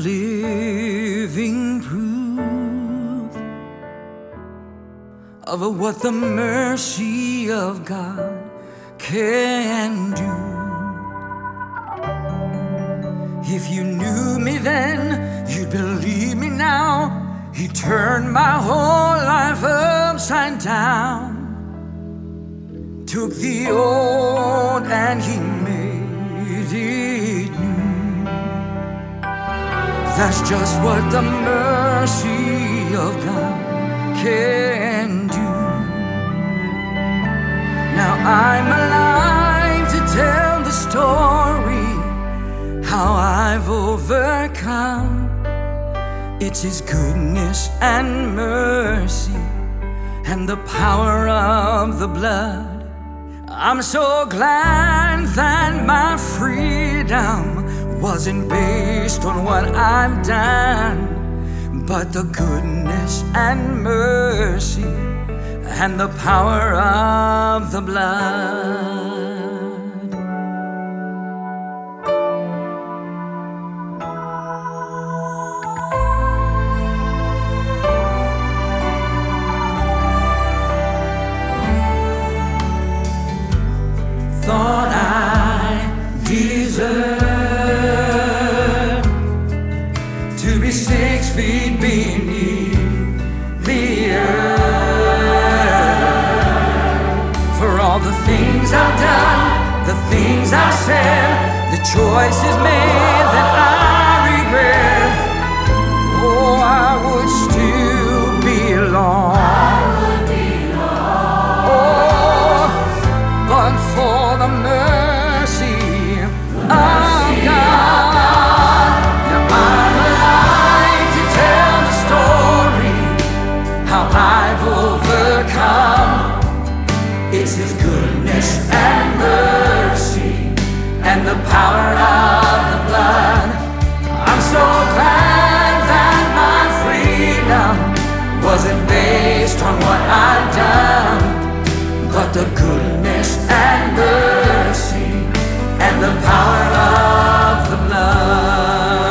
living proof of what the mercy of God can do. If you knew me then, you'd believe me now. He turned my whole life upside down, took the old and he made it new. That's just what the mercy of God can do. Now I'm alive to tell the story, how I've overcome. It's His goodness and mercy and the power of the blood. I'm so glad that my freedom wasn't based on what I've done, but the goodness and mercy and the power of the blood. Thought I deserved to be 6 feet beneath the earth. For all the things I've done, the things I've said, the choices made that I regret, oh, I would still be lost. But for the mercy of God, now I'm alive to tell the story, how I've overcome. It's His goodness and mercy and the power of the blood. I'm so glad that my freedom wasn't based on what I've done, but the goodness and mercy and the power of the blood.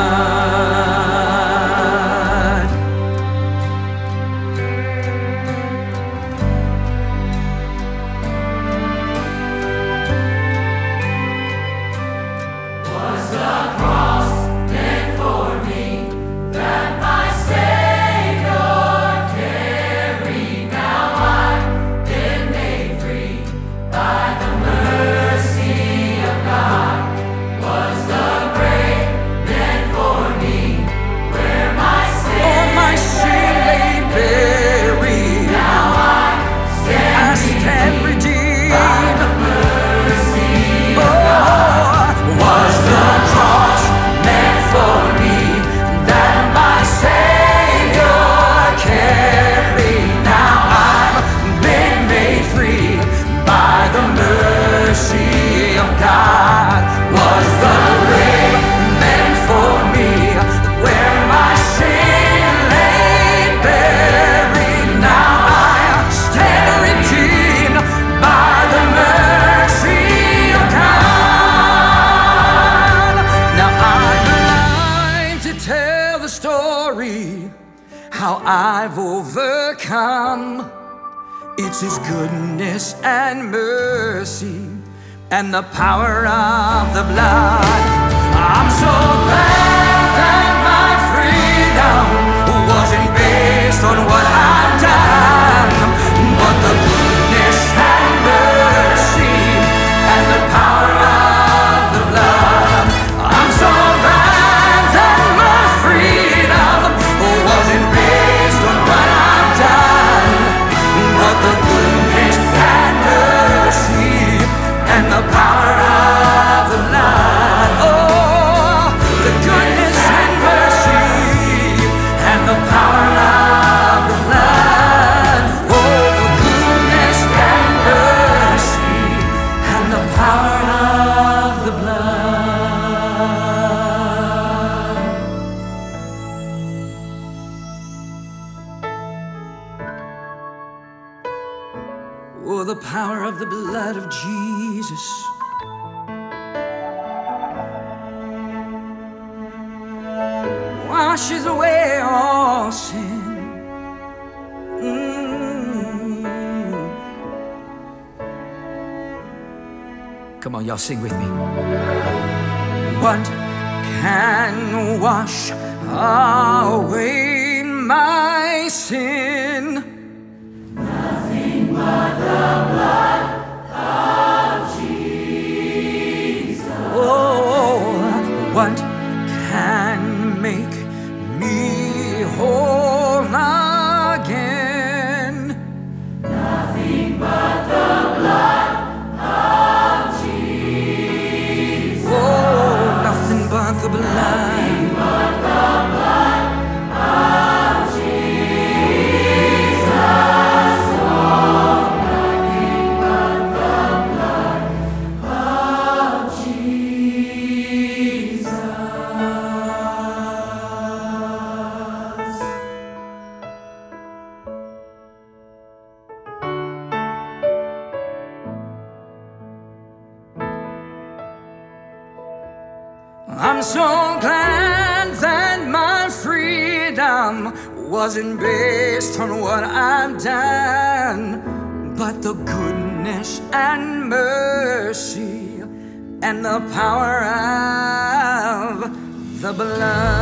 Was the cross meant for me that my Savior carried? Now I've been made free by the mercy of God. Was the grave meant for me, where my sin lay buried? Now I stand redeemed by the mercy of God. Was the cross meant for me that my Savior carried? Now I've been made free by the mercy of God. Was the grave meant for me, where my sin lay buried? Now I stand redeemed by the mercy of God. Now I'm alive to tell the story, how I've overcome. It's His goodness and mercy and the power of the blood. I'm so glad that my freedom wasn't based on what I've done, but the goodness and mercy and the power of the blood. I'm so glad that my freedom wasn't based on what I've done, but the goodness and mercy and the power of the blood. Oh, the goodness and mercy and the power of the blood. Oh, the goodness and mercy and the power of the blood. Oh, the power of the blood of Jesus. washes away all sin. Come on, y'all sing with me. What can wash away my sin? Nothing but the blood of Jesus. Oh, what can make me whole again? Nothing but the blood of Jesus. Oh, nothing but the blood. Nothing but the blood of Jesus. Oh, nothing but the blood of Jesus. I'm so glad that my freedom wasn't based on what I've done, but the goodness and mercy and the power of the blood.